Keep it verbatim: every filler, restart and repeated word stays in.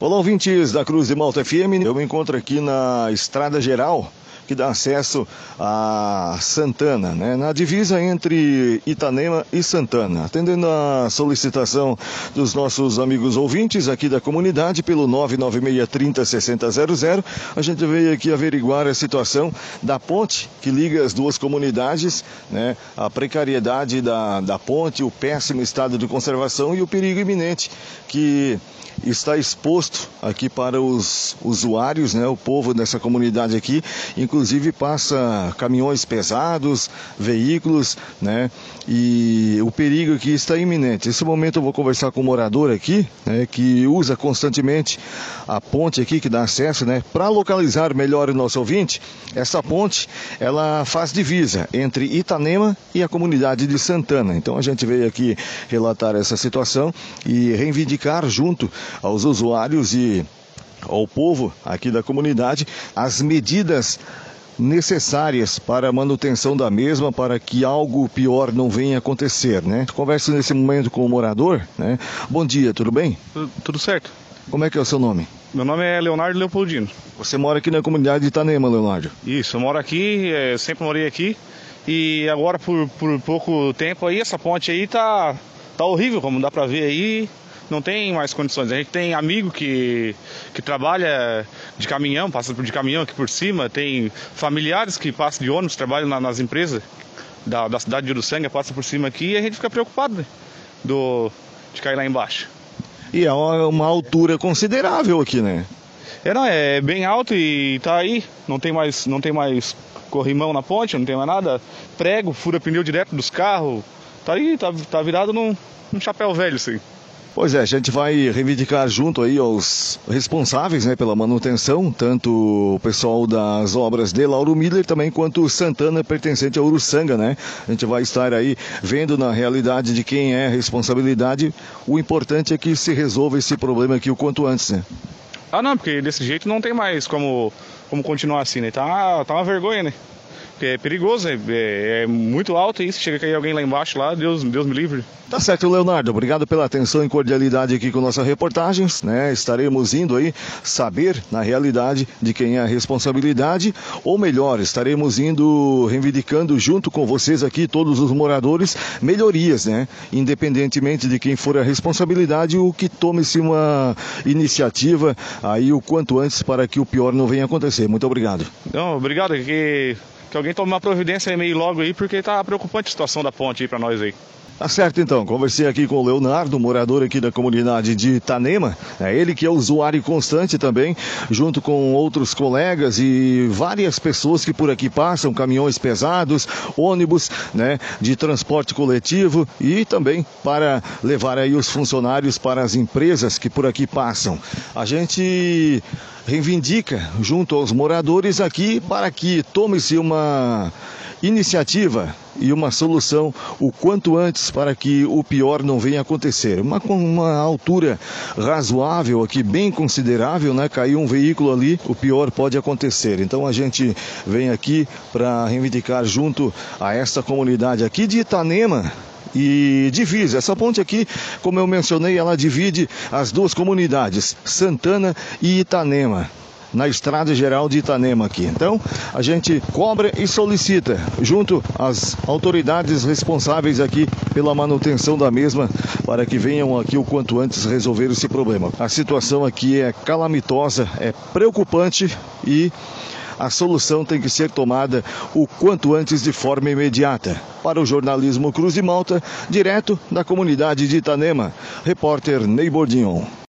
Olá, ouvintes da Cruz de Malta F M. Eu me encontro aqui na Estrada Geral, que dá acesso a Santana, né? Na divisa entre Itanema e Santana. Atendendo a solicitação dos nossos amigos ouvintes aqui da comunidade pelo nove nove seis, trinta, sessenta, zero zero, a gente veio aqui averiguar a situação da ponte que liga as duas comunidades, né? A precariedade da, da ponte, o péssimo estado de conservação e o perigo iminente que está exposto aqui para os usuários, né? O povo dessa comunidade aqui, inclusive passa caminhões pesados, veículos, né? E o perigo aqui está iminente. Nesse momento eu vou conversar com um morador aqui, né? Que usa constantemente a ponte aqui que dá acesso, né? Para localizar melhor o nosso ouvinte, essa ponte, ela faz divisa entre Itanema e a comunidade de Santana. Então a gente veio aqui relatar essa situação e reivindicar junto aos usuários e ao povo aqui da comunidade as medidas necessárias para a manutenção da mesma, para que algo pior não venha acontecer, né? Converso nesse momento com o morador, né? Bom dia, tudo bem? Tudo, tudo certo. Como é que é o seu nome? Meu nome é Leonardo Leopoldino. Você mora aqui na comunidade de Itanema, Leonardo? Isso, eu moro aqui, é, sempre morei aqui e agora por, por pouco tempo aí essa ponte aí tá, tá horrível, como dá pra ver aí. Não tem mais condições. A gente tem amigo que, que trabalha de caminhão, passa de caminhão aqui por cima, tem familiares que passam de ônibus, trabalham na, nas empresas da, da cidade de Uruçanga, passam por cima aqui e a gente fica preocupado, né, do, de cair lá embaixo. E é uma, uma altura considerável aqui, né? É, não, é bem alto e tá aí, não tem mais, não tem mais corrimão na ponte, não tem mais nada, prego, fura pneu direto dos carros, tá aí, tá, tá virado num, num chapéu velho, assim. Pois é, a gente vai reivindicar junto aí aos responsáveis, né, pela manutenção, tanto o pessoal das obras de Lauro Miller também quanto Santana, pertencente a Uruçanga, né? A gente vai estar aí vendo na realidade de quem é a responsabilidade. O importante é que se resolva esse problema aqui o quanto antes, né? Ah não, porque desse jeito não tem mais como, como continuar assim, né? Tá, tá uma vergonha, né? É perigoso, é, é, é muito alto e se chega a cair alguém lá embaixo, lá, Deus, Deus me livre. Tá certo, Leonardo. Obrigado pela atenção e cordialidade aqui com nossas reportagens, né? Estaremos indo aí saber, na realidade, de quem é a responsabilidade, ou melhor, estaremos indo reivindicando junto com vocês aqui, todos os moradores, melhorias, né? Independentemente de quem for a responsabilidade, o que tome-se uma iniciativa aí o quanto antes para que o pior não venha acontecer. Muito obrigado. Não, obrigado, que... Que alguém tome uma providência meio logo aí, porque tá preocupante a situação da ponte aí pra nós aí. Tá certo então, conversei aqui com o Leonardo, morador aqui da comunidade de Itanema, é ele que é usuário constante também, junto com outros colegas e várias pessoas que por aqui passam, caminhões pesados, ônibus, né, de transporte coletivo e também para levar aí os funcionários para as empresas que por aqui passam. A gente reivindica junto aos moradores aqui para que tome-se uma iniciativa e uma solução o quanto antes para que o pior não venha acontecer. Uma, uma altura razoável aqui, bem considerável, né? Caiu um veículo ali, o pior pode acontecer. Então a gente vem aqui para reivindicar junto a esta comunidade aqui de Itanema. E divisa, essa ponte aqui, como eu mencionei, ela divide as duas comunidades, Santana e Itanema, na Estrada Geral de Itanema aqui. Então, a gente cobra e solicita, junto às autoridades responsáveis aqui pela manutenção da mesma, para que venham aqui o quanto antes resolver esse problema. A situação aqui é calamitosa, é preocupante e a solução tem que ser tomada o quanto antes de forma imediata. Para o jornalismo Cruz de Malta, direto da comunidade de Itanema, repórter Ney Bordignon.